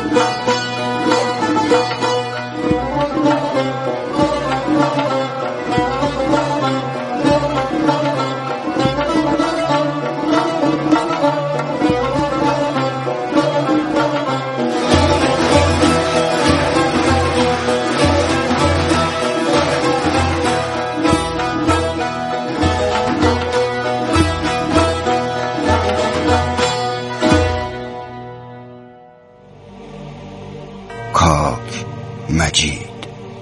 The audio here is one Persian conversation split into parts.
مجید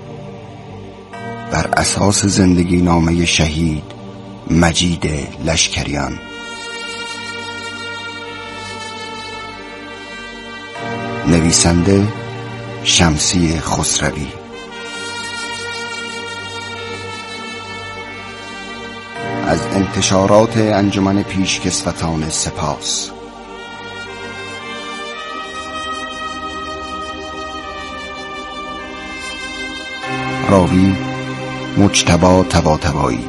بر اساس زندگی نامه شهید مجید لشکریان. نویسنده شمسی خسروی. از انتشارات انجمن پیشکسوتان سپاس. راوی مجتبی طباطبایی.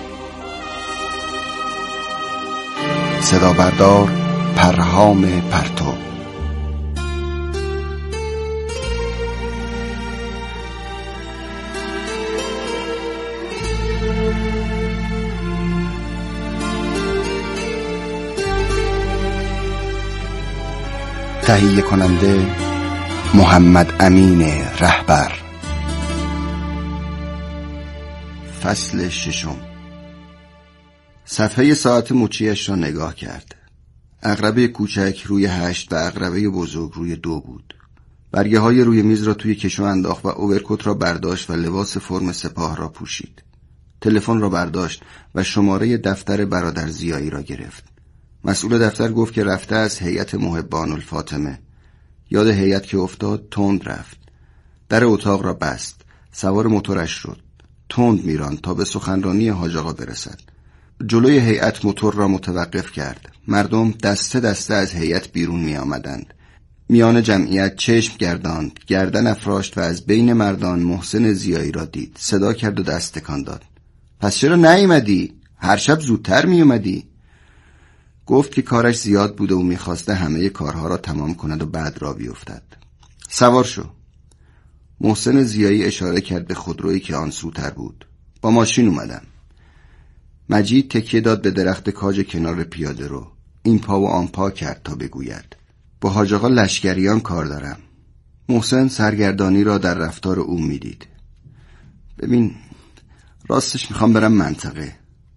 صدا بردار پرهام پرتو. تهیه کننده محمد امین رهبر. فصل ششم. صفحه ساعت مچیش را نگاه کرد. عقربه کوچک روی 8 و عقربه بزرگ روی 2 بود. برگه های روی میز را توی کشو انداخت و اوورکوت را برداشت و لباس فرم سپاه را پوشید. تلفن را برداشت و شماره دفتر برادر زیایی را گرفت. مسئول دفتر گفت که رفته از هیئت محبان الفاطمه. یاد هیئت که افتاد تند رفت. در اتاق را بست. سوار موتورش شد. تند میراند تا به سخنرانی حاج آقا برسد. جلوی هیئت موتور را متوقف کرد. مردم دسته دسته از هیئت بیرون می آمدند. میان جمعیت چشم گرداند، گردن افراشت و از بین مردان محسن زیایی را دید. صدا کرد و دست تکان داد. پس چرا نیامدی؟ هر شب زودتر می اومدی. گفت که کارش زیاد بوده و میخواسته همه کارها را تمام کند و بعد را بیفتد. سوار شو. محسن زیایی اشاره کرد به خودرویی که آن سوتر بود. با ماشین اومدم. مجید تکیه داد به درخت کاج کنار پیاده رو. این پا و آن پا کرد تا بگوید با حاج آقا لشکریان کار دارم. محسن سرگردانی را در رفتار او میدید. ببین، راستش میخوام برم منطقه.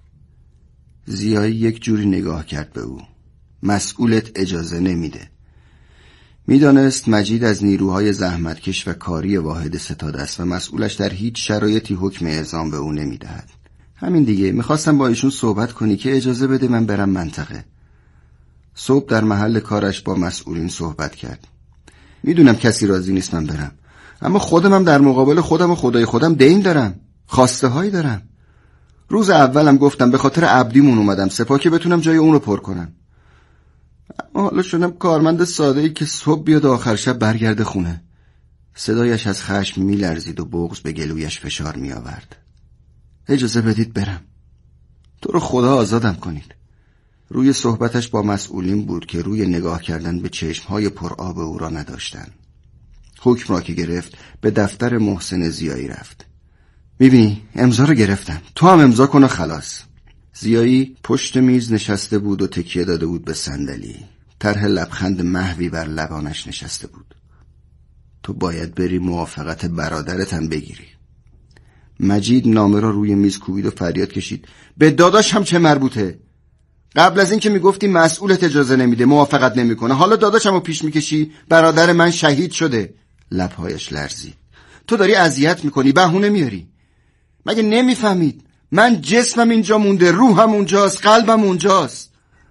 زیایی یک جوری نگاه کرد به او. مسئولت اجازه نمیده. میدانست مجید از نیروهای زحمتکش و کاری واحد ستاد است و مسئولش در هیچ شرایطی حکم اعزام به او نمیدهد. همین دیگه، میخواستم با ایشون صحبت کنی که اجازه بده من برم منطقه. صبح در محل کارش با مسئولین صحبت کرد. میدونم کسی راضی نیست من برم، اما خودم در مقابل خودم و خدای خودم دین دارم، خواسته هایی دارم. روز اولم گفتم به خاطر عبدیمون اومدم سپاه که بتونم جای اون رو پر کنم. اما حالا شدم کارمند ساده‌ای که صبح بیاد آخر شب برگرده خونه. صدایش از خشم میلرزید و بغض به گلویش فشار می آورد. اجازه بدید برم. تو رو خدا آزادم کنید. روی صحبتش با مسئولین بود که روی نگاه کردن به چشمهای پرآب او را نداشتن. حکم را که گرفت به دفتر محسن زیایی رفت. میبینی امضا رو گرفتم، تو هم امضا کن و خلاص. زیایی پشت میز نشسته بود و تکیه داده بود به صندلی. طرح لبخند محوی بر لبانش نشسته بود. تو باید بری موافقت برادرت هم بگیری. مجید نامه را روی میز کوبید و فریاد کشید. به داداش هم چه مربوطه؟ قبل از این که میگفتی مسئولت اجازه نمیده، موافقت نمیکنه، حالا داداشمو پیش میکشی؟ برادر من شهید شده. لبهایش لرزید. تو داری اذیت میکنی، بهونه میاری. مگه نمیفهمید؟ من جسمم اینجا مونده، روحم اونجاست، قلبم اونجاست.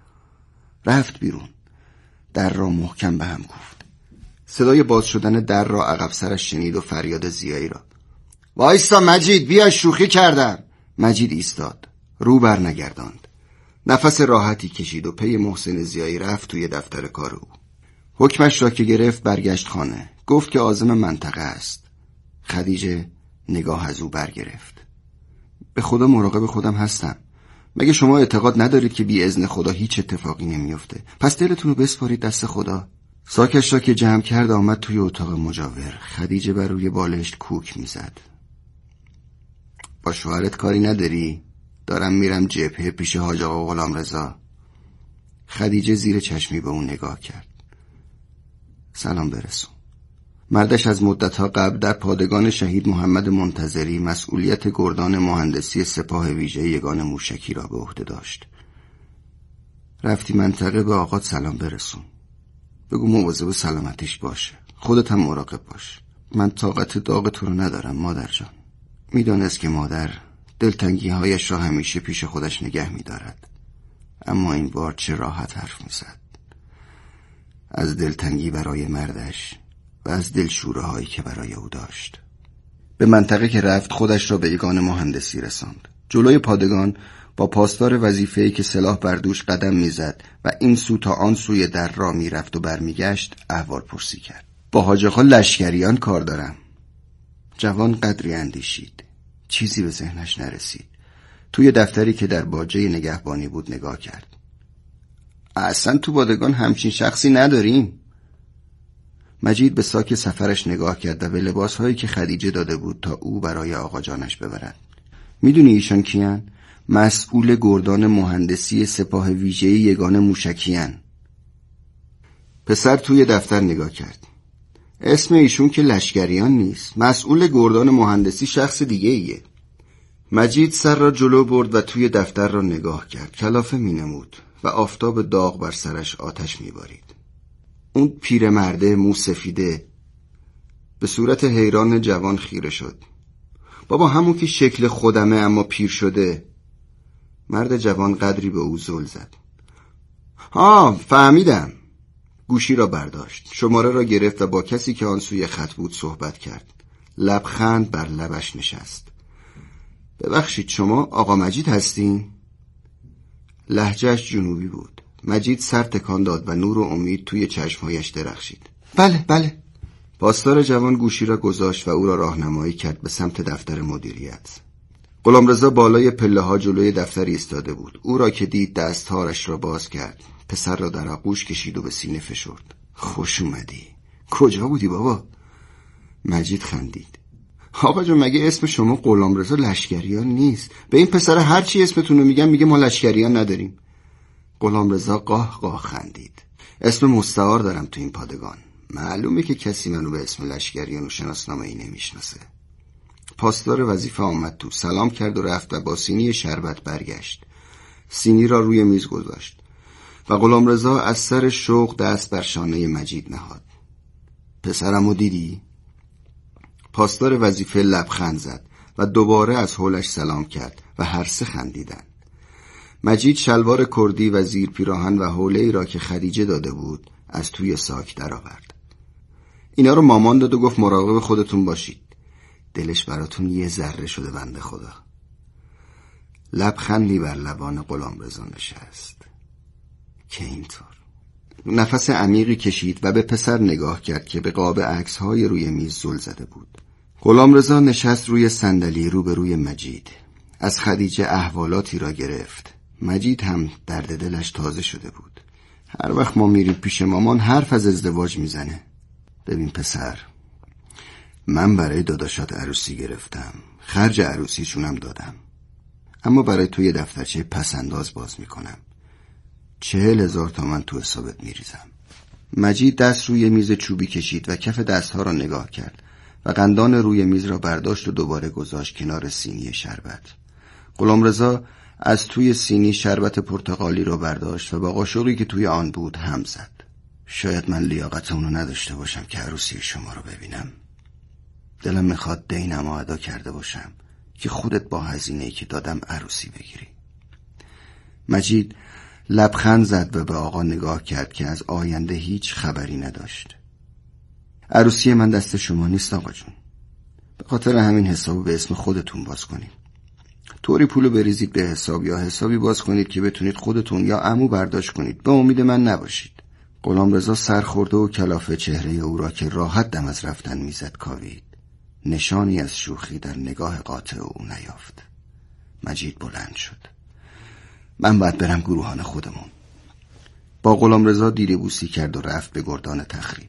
رفت بیرون. در را محکم به هم کوفت. صدای باز شدن در را عقب سرش شنید و فریاد زیایی را. وایستا مجید، بیا شوخی کردم. مجید ایستاد. رو بر نگرداند. نفس راحتی کشید و پی محسن زیایی رفت توی دفتر کار او. حکمش را که گرفت برگشت خانه. گفت که عازم منطقه است. خدیجه نگاه از او برگرفت. به خدا مراقب خودم هستم. مگه شما اعتقاد ندارید که بی اذن خدا هیچ اتفاقی نمیفته؟ پس دلتون رو بسپارید دست خدا. ساکش را که جمع کرد آمد توی اتاق مجاور. خدیجه بر روی بالشت کوک میزد. با شوهرت کاری نداری؟ دارم میرم جبهه پیش حاج آقا غلامرضا. خدیجه زیر چشمی به اون نگاه کرد. سلام برسون. مردش از مدتها قبل در پادگان شهید محمد منتظری مسئولیت گردان مهندسی سپاه ویژه یگان موشکی را به عهده داشت. رفتی منطقه به آقات سلام برسون. بگو مواظب سلامتیش باشه. خودت هم مراقب باش. من طاقت داغ تو رو ندارم مادر جان. میدانست که مادر دلتنگی هایش را همیشه پیش خودش نگه می‌دارد، اما این بار چه راحت حرف می‌زد. از دلتنگی برای مردش و از دلشوره هایی که برای او داشت. به منطقه که رفت خودش را به یگان مهندسی رساند. جلوی پادگان با پاسدار وظیفه‌ای که سلاح بر دوش قدم میزد و این سو تا آن سوی در را میرفت و برمیگشت احوال پرسی کرد. با حاج آقا لشکریان کار دارم. جوان قدری اندیشید. چیزی به ذهنش نرسید. توی دفتری که در باجه نگهبانی بود نگاه کرد. اصلا تو پادگان همچین شخصی نداریم. مجید به ساک سفرش نگاه کرد و به لباسهایی که خدیجه داده بود تا او برای آقا جانش ببرد. میدونی ایشان کیان؟ مسئول گردان مهندسی سپاه ویژه یگان موشکیان. پسر توی دفتر نگاه کرد. اسم ایشون که لشکریان نیست. مسئول گردان مهندسی شخص دیگه ایه. مجید سر را جلو برد و توی دفتر را نگاه کرد. کلافه می نمود و آفتاب داغ بر سرش آتش می بارید. اون پیرمرده مو سفیده به صورت حیران جوان خیره شد. بابا همون که شکل خودمه اما پیر شده. مرد جوان قدری به او زل زد. فهمیدم. گوشی را برداشت. شماره را گرفت و با کسی که آن سوی خط بود صحبت کرد. لبخند بر لبش نشست. ببخشید شما آقا مجید هستین؟ لهجهش جنوبی بود. مجید سر تکان داد و نور و امید توی چشمهایش درخشید. بله. پاسدار جوان گوشی را گذاشت و او را راهنمایی کرد به سمت دفتر مدیریت. غلامرضا بالای پله ها جلوی دفتر ایستاده بود. او را که دید دستهارش را باز کرد. پسر را در آغوش کشید و به سینه فشرد. خوش اومدی. کجا بودی بابا؟ مجید خندید. آقا جون مگه اسم شما غلامرضا لشکریان نیست؟ به این پسر هر چی اسمتون رو میگه ما لشکریان نداریم. غلامرضا قاه خندید. اسم مستعار دارم تو این پادگان. معلومه که کسی منو به اسم لشکریان و شناسنامه‌ای نمیشناسه. پاسدار وظیفه آمد تو، سلام کرد و رفت و با سینی شربت برگشت. سینی را روی میز گذاشت و غلامرضا از سر شوق دست بر شانه مجید نهاد. پسرمو دیدی؟ پاسدار وظیفه لبخند زد و دوباره از حولش سلام کرد و هر سه خندیدند. مجید شلوار کردی و زیر پیراهن و حوله‌ای را که خدیجه داده بود از توی ساک درآورد. اینا رو مامان داد و گفت مراقب خودتون باشید. دلش براتون یه ذره شده بنده خدا. لبخندی بر لبان غلامرضا نشست. که اینطور. نفس عمیقی کشید و به پسر نگاه کرد که به قاب عکس‌های روی میز زل زده بود. غلامرضا نشست روی صندلی روبروی مجید. از خدیجه احوالاتی را گرفت. مجید هم درد دلش تازه شده بود. هر وقت ما میریم پیش مامان حرف از ازدواج میزنه. ببین پسر، من برای داداشات عروسی گرفتم. خرج عروسیشونم دادم. اما برای تو یه دفترچه پسنداز باز میکنم. 40,000 تومان تو حسابت میریزم. مجید دست روی میز چوبی کشید و کف دستها را نگاه کرد و قندان روی میز را برداشت و دوباره گذاشت کنار سینی شربت. غلامرضا از توی سینی شربت پرتقالی را برداشت و با قاشقی که توی آن بود هم زد. شاید من لیاقت اونو نداشته باشم که عروسی شما رو ببینم. دلم میخواد دینم رو ادا کرده باشم که خودت با هزینه‌ای که دادم عروسی بگیری. مجید لبخند زد و به آقا نگاه کرد که از آینده هیچ خبری نداشت. عروسی من دست شما نیست آقا جون. به خاطر همین حسابو به اسم خودتون باز کنید. طوری پولو بریزید به حساب یا حسابی باز کنید که بتونید خودتون یا عمو برداشت کنید. به امید من نباشید. غلامرضا سرخورده و کلافه چهره او را که راحت دم از رفتن میزد کاوید. نشانی از شوخی در نگاه قاطع او نیافت. مجید بلند شد. من باید برم گروهان خودمون. با غلامرضا دیده‌بوسی کرد و رفت به گردان تخریب.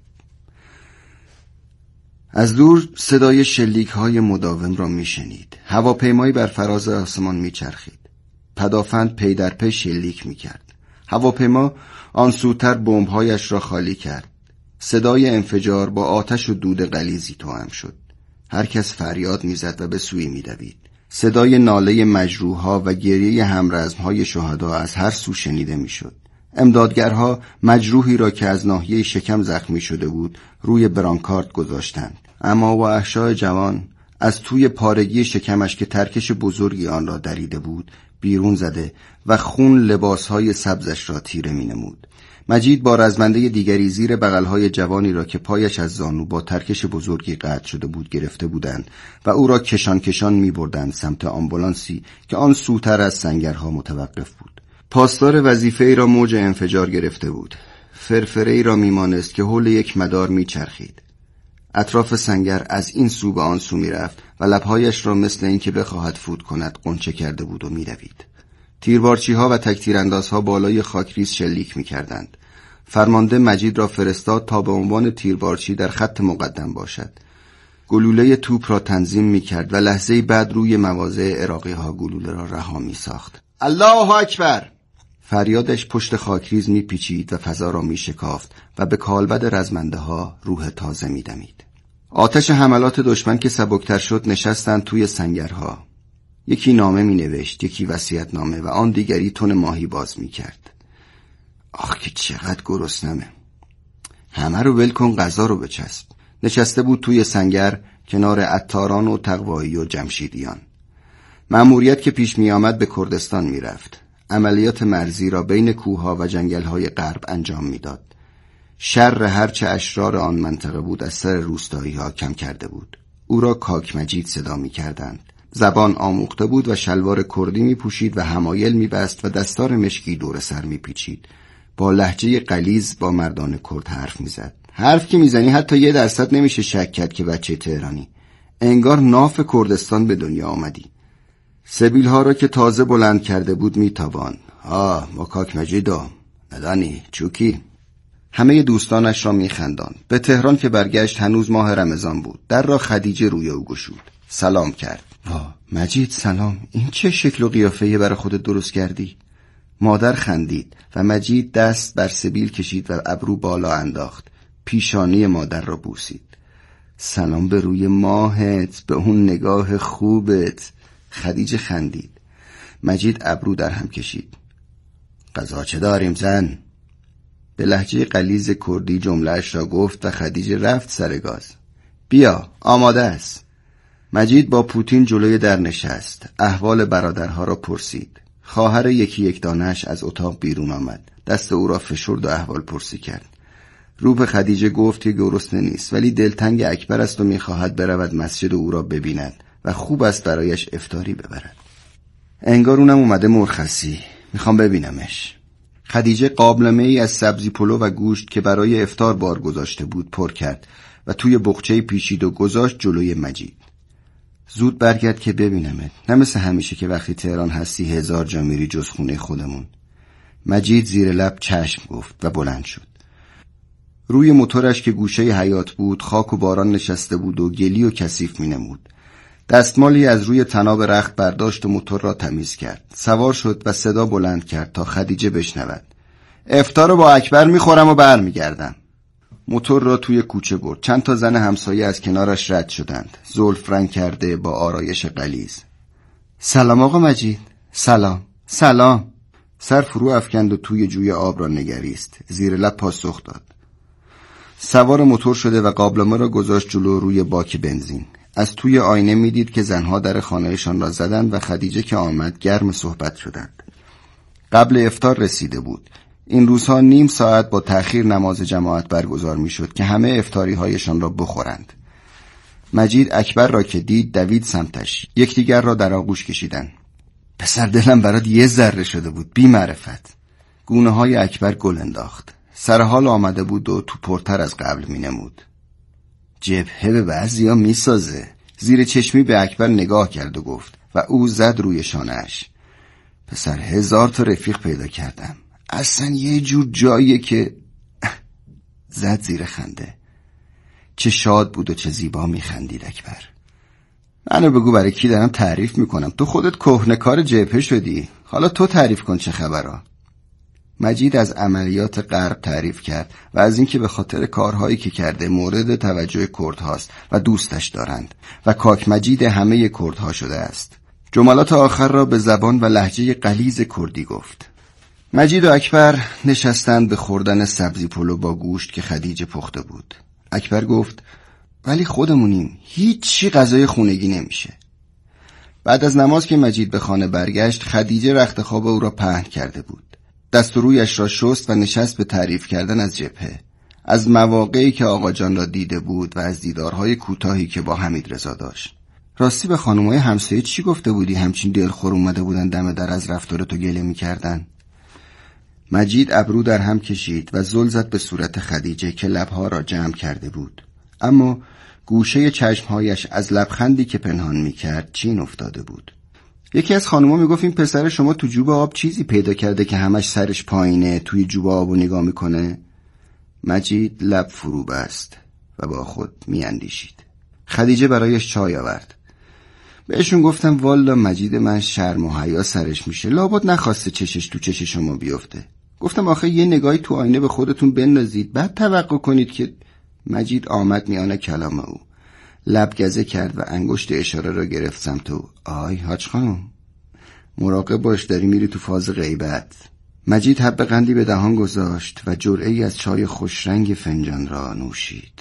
از دور صدای شلیک‌های مداوم را می‌شنید. هواپیمایی بر فراز آسمان می‌چرخید. پدافند پی در پی شلیک می‌کرد. هواپیما آن سوتر بمب‌هایش را خالی کرد. صدای انفجار با آتش و دود غلیظی توأم شد. هر کس فریاد می‌زد و به سوی می‌دوید. صدای ناله مجروح‌ها و گریه همرزم‌های شهدا از هر سو شنیده می‌شد. امدادگرها مجروحی را که از ناحیه شکم زخمی شده بود روی برانکارد گذاشتند، اما با احشای جوان از توی پارگی شکمش که ترکش بزرگی آن را دریده بود بیرون زده و خون لباسهای سبزش را تیره می‌نمود. مجید با رزمنده دیگری زیر بغلهای جوانی را که پایش از زانو با ترکش بزرگی قطع شده بود گرفته بودند و او را کشان کشان می‌بردند سمت آمبولانسی که آن سوتر از سنگرها متوقف بود. پاسدار وظیفه‌ای را موج انفجار گرفته بود. فرفره‌ای را میمانست که حول یک مدار میچرخید. اطراف سنگر از این سو به آن سو میرفت و لبهایش را مثل اینکه بخواهد فوت کند قنچه کرده بود و میدوید. تیربارچی‌ها و تکتیراندازها بالای خاکریز شلیک میکردند. فرمانده مجید را فرستاد تا به عنوان تیربارچی در خط مقدم باشد. گلوله توپ را تنظیم میکرد و لحظه‌ای بعد روی مواضع عراقی‌ها گلوله را رها میساخت. الله اکبر! فریادش پشت خاکریز میپیچید و فضا را میشکافت و به کالبد رزمنده ها روح تازه میدمید. آتش حملات دشمن که سبکتر شد نشستند توی سنگرها. یکی نامه مینوشت، یکی وصیت‌نامه و آن دیگری تن ماهی باز میکرد. آخ که چقدر گرسنمه. همه رو ول کن، غذا رو بچسب. نشسته بود توی سنگر کنار عطاران و تقوایی و جمشیدیان. مأموریت که پیش می آمد به کردستان می رفت. عملیات مرزی را بین کوهها و جنگل‌های غرب انجام می داد. شر هرچه اشرار آن منطقه بود از سر روستایی‌ها کم کرده بود. او را کاک مجید صدا می کردند. زبان آموخته بود و شلوار کردی می پوشید و حمایل می بست و دستار مشکی دور سر می پیچید. با لهجه غلیظ با مردان کرد حرف می زد. حرف که می زنی حتی 1% نمیشه شک کرد که بچه تهرانی. انگار ناف کردستان به دنیا آمدی. سبیل‌ها را که تازه بلند کرده بود میتابان. ما کاک مجیدا ندانی چوکی. همه دوستانش را میخنداند. به تهران که برگشت هنوز ماه رمضان بود. در را خدیجه روی او گشود. سلام کرد. مجید سلام، این چه شکل و قیافه‌ای برای خودت درست کردی؟ مادر خندید و مجید دست بر سبیل کشید و ابرو بالا انداخت. پیشانی مادر را بوسید. سلام به روی ماهت، به اون نگاه خوبت. خدیجه خندید. مجید ابرو در هم کشید. غذا چه داریم زن؟ به لهجه غلیظ کردی جمله‌اش را گفت و خدیجه رفت سر گاز. بیا، آماده است. مجید با پوتین جلوی در نشست. احوال برادرها را پرسید. خواهر یکی یک دانش از اتاق بیرون آمد. دست او را فشرد و احوال پرسی کرد. رو به خدیجه گفت که گرسنه نیست ولی دلتنگ اکبر است و می‌خواهد برود مسجد او را ببیند و خوب است برایش افطاری ببرد. انگار اونم اومده مرخصی. میخوام ببینمش. خدیجه قابلمه‌ای از سبزی پلو و گوشت که برای افطار بار گذاشته بود پر کرد و توی بقچه‌ای پیچید و گذاشت جلوی مجید. زود برگرد که ببینمت. نه مثل همیشه که وقتی تهران هستی 1000 جا میری جز خونه خودمون. مجید زیر لب چشم گفت و بلند شد. روی موتورش که گوشه حیاط بود خاک و باران نشسته بود و گلی و کثیف می‌نمود. دستمالی از روی طناب رخت برداشت و موتور را تمیز کرد. سوار شد و صدا بلند کرد تا خدیجه بشنود. افطار رو با اکبر میخورم و برمیگردم. موتور را توی کوچه برد. چند تا زن همسایه از کنارش رد شدند. زلف رنگ کرده با آرایش غلیظ. سلام آقا مجید. سلام. سر فرو افکند و توی جوی آب را نگریست. زیر لب پاسخ داد. سوار موتور شده و قابلمه را گذاشت جلو روی باک بنزین. از توی آینه میدید که زنها در خانهشان را زدند و خدیجه که آمد گرم صحبت شدند. قبل افطار رسیده بود. این روزها نیم ساعت با تأخیر نماز جماعت برگزار میشد که همه افطاری هایشان را بخورند. مجید اکبر را که دید دوید سمتش. یکدیگر را در آغوش کشیدند. پسر دلم برات 1 ذره شده بود بی معرفت. گونه های اکبر گل انداخت. سرحال آمده بود و تو پرتر از قبل می نمود. جبهه به بعضیا می سازه. زیر چشمی به اکبر نگاه کرد و گفت و او زد روی شانه‌اش. پسر 1000 تا رفیق پیدا کردم. اصلا یه جور جاییه که زد زیر خنده. چه شاد بود و چه زیبا میخندید اکبر. منو بگو برای کی دارم تعریف میکنم؟ تو خودت کهنه‌کار جبهه شدی، حالا تو تعریف کن چه خبرها. مجید از عملیات غرب تعریف کرد و از اینکه به خاطر کارهایی که کرده مورد توجه کردهاست و دوستش دارند و کاک مجید همه کردها شده است. جملات آخر را به زبان و لهجه غلیظ کردی گفت. مجید و اکبر نشستند به خوردن سبزی پلو با گوشت که خدیجه پخته بود. اکبر گفت ولی خودمونیم، هیچی غذای خونگی نمیشه. بعد از نماز که مجید به خانه برگشت، خدیجه رخت خواب او را پهن کرده بود. دست و رویش را شست و نشست به تعریف کردن از جبهه، از مواقعی که آقا جان را دیده بود و از دیدارهای کوتاهی که با حمیدرضا داشت. راستی به خانمای همسایه چی گفته بودی همچین دلخور اومده بودن دم در از رفتار تو گله می‌کردن؟ مجید ابرو در هم کشید و زل زد به صورت خدیجه که لبها را جمع کرده بود، اما گوشه چشمهایش از لبخندی که پنهان می‌کرد چین افتاده بود. یکی از خانوما میگفت این پسر شما تو جوب آب چیزی پیدا کرده که همش سرش پایینه، توی جوب آبو نگاه میکنه. مجید لب فرو بست و با خود میاندیشید. خدیجه برایش چای آورد. بهشون گفتم والا مجید من شرم و حیا سرش میشه، لابد نخواسته چشش تو چش شما بیفته. گفتم آخه یه نگاهی تو آینه به خودتون بندازید بعد توقع کنید که. مجید آمد میان کلام او، لب گزه کرد و انگشت اشاره را گرفت سمت او. آی حاج خانم، مراقب باش، داری میری تو فاز غیبت. مجید حب قندی به دهان گذاشت و جرعه‌ای از چای خوشرنگ فنجان را نوشید.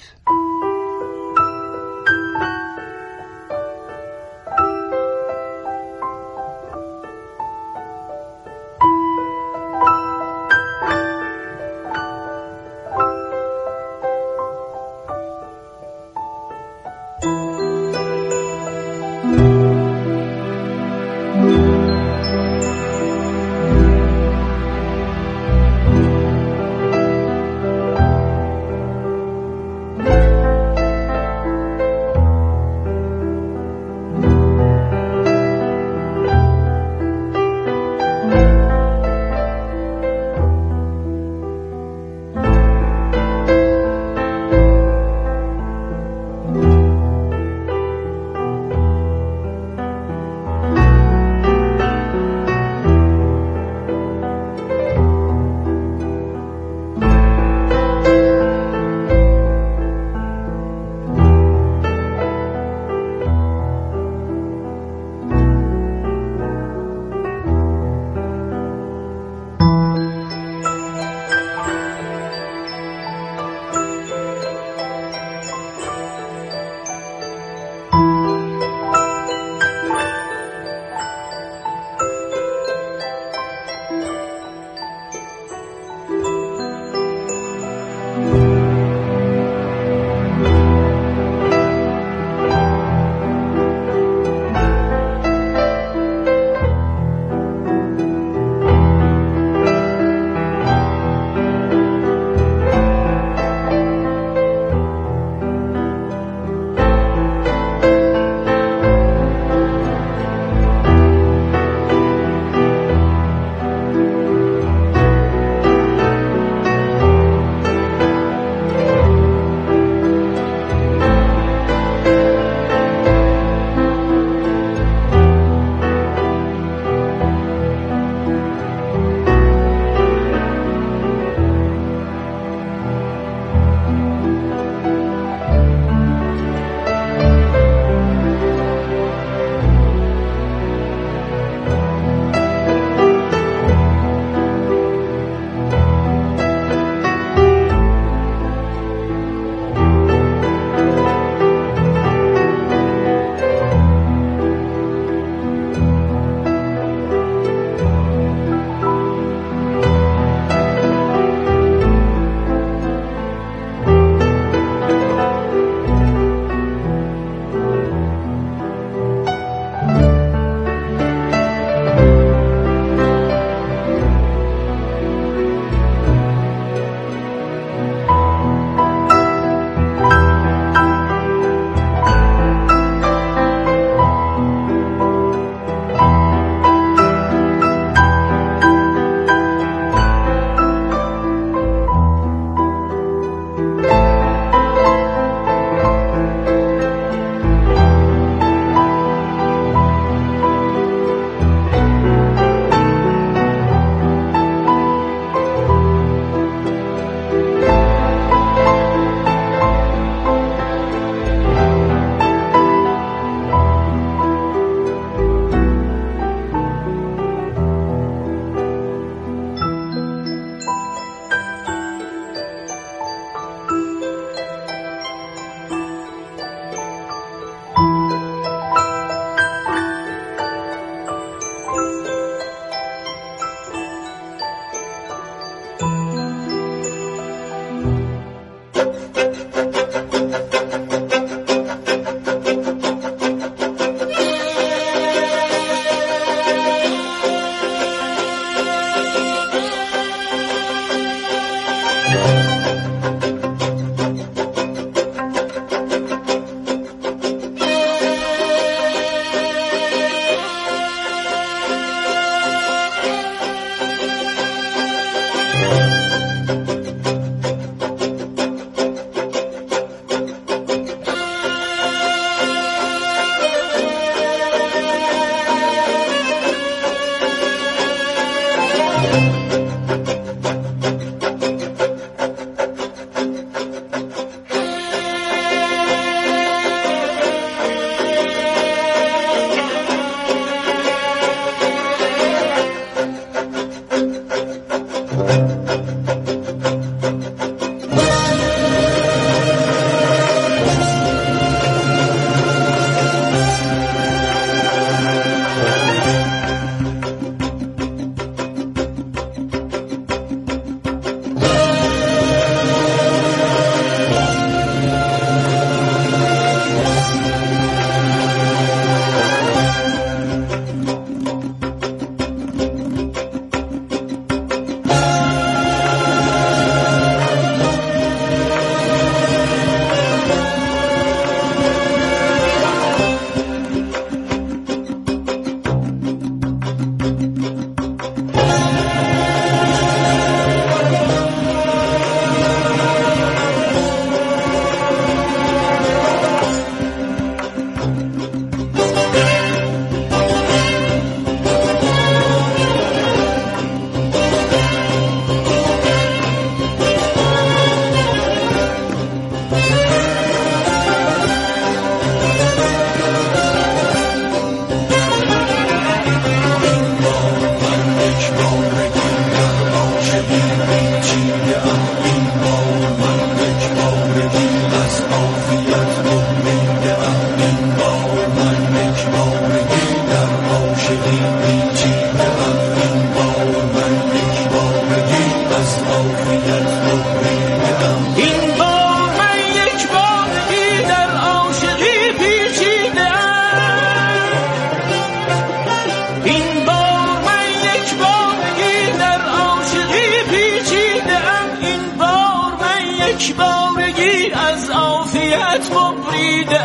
ببریده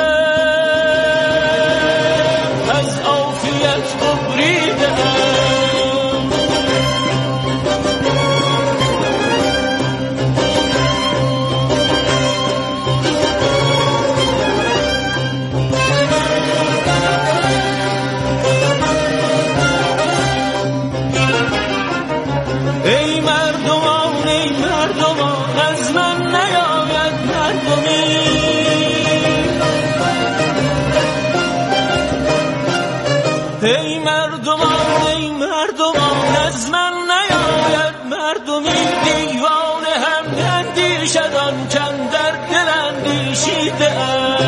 از عافیت ببریده ای مردمان ای مردمان از من نیاید مردمی ای مردمان ای مردمان از من نیاید مردمی دیوانه هم اندیشدان چند در دل اندیشیده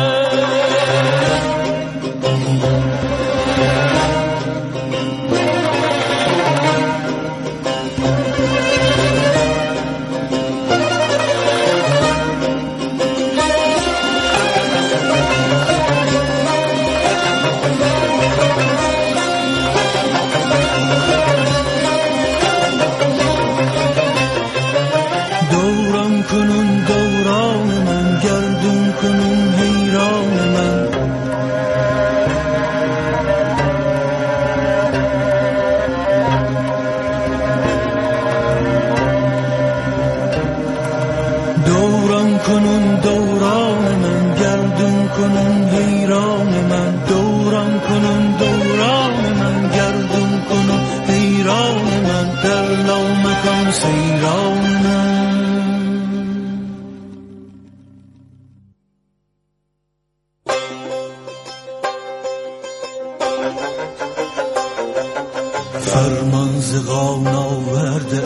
فرمان ز قان آورده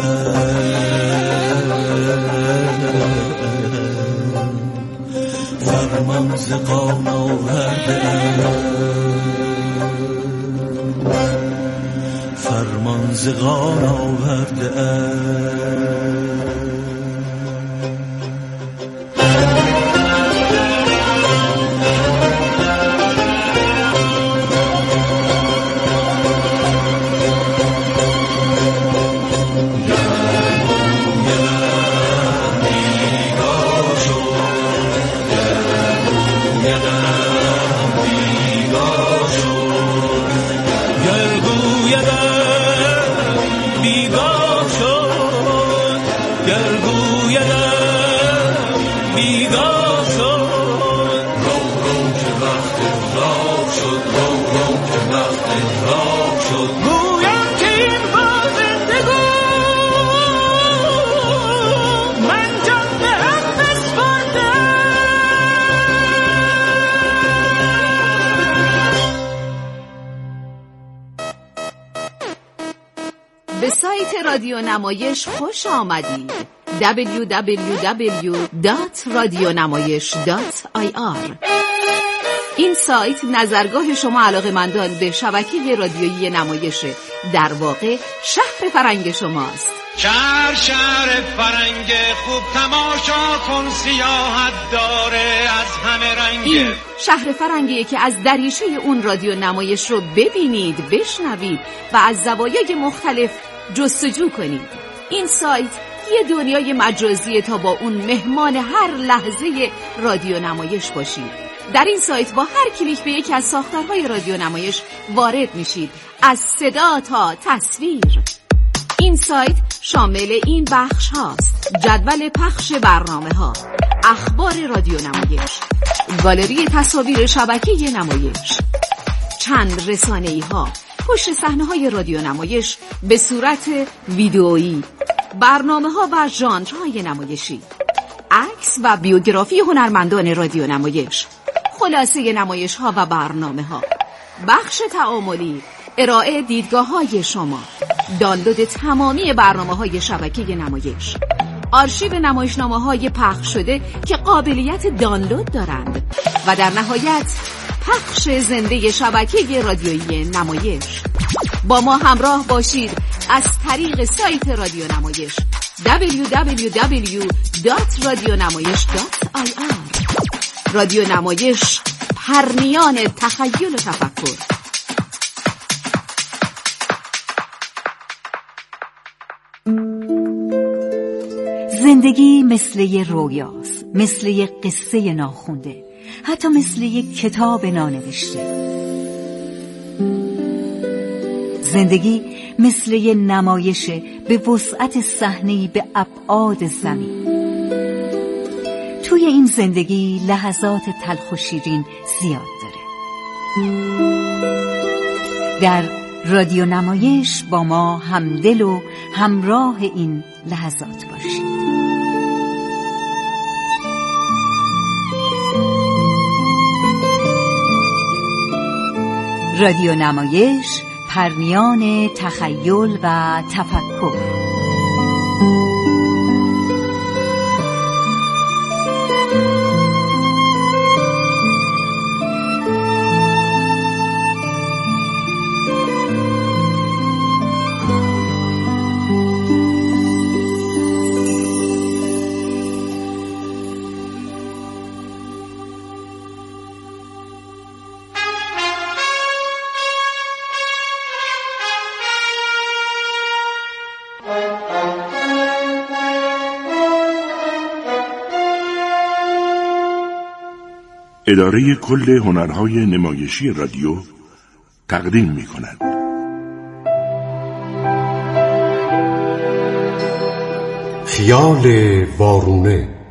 فرمان ز قان آورده فرمان ز قان آورده به سایت رادیو نمایش خوش آمدید. www.radionamayish.ir. این سایت نظرگاه شما علاقه‌مندان به شبکه رادیویی نمایش، در واقع شهر فرنگ شماست. شهر فرنگ خوب تماشا کن، سیاحت داره از همه رنگ. این شهر فرنگیه که از دریچه اون رادیو نمایش رو ببینید، بشنوید و از زوایای مختلف جستجو کنید. این سایت یه دنیای مجازیه تا با اون مهمان هر لحظه رادیو نمایش باشید. در این سایت با هر کلیک به یکی از ساختارهای رادیو نمایش وارد میشید، از صدا تا تصویر. این سایت شامل این بخش هاست: جدول پخش برنامه ها، اخبار رادیو نمایش، گالری تصاویر شبکه نمایش، چند رسانه‌ای ها، پشت صحنه های رادیو نمایش به صورت ویدئویی، برنامه ها و ژانرهای نمایشی، عکس و بیوگرافی هنرمندان رادیو نمایش، خلاصه نمایش ها و برنامه ها، بخش تعاملی، ارائه دیدگاه های شما، دانلود تمامی برنامه های شبکه نمایش، آرشیو نمایشنامه های پخش شده که قابلیت دانلود دارند و در نهایت پخش زنده شبکه رادیویی نمایش. با ما همراه باشید از طریق سایت رادیو نمایش www.radionamayish.ir. رادیو نمایش، پرنیان تخیل و تفکر. زندگی مثل یه رویاست، مثل یه قصه ناخونده. حتی مثل یک کتاب نانوشته. زندگی مثل یک نمایش به وسعت صحنه‌ای به ابعاد زمین. توی این زندگی لحظات تلخ و شیرین زیاد داره. در رادیو نمایش با ما همدل و همراه این لحظات باشید. رادیو نمایش، پرمیان تخیل و تفکر. اداره کل هنرهای نمایشی رادیو تقدیم می‌کند. خیال وارونه.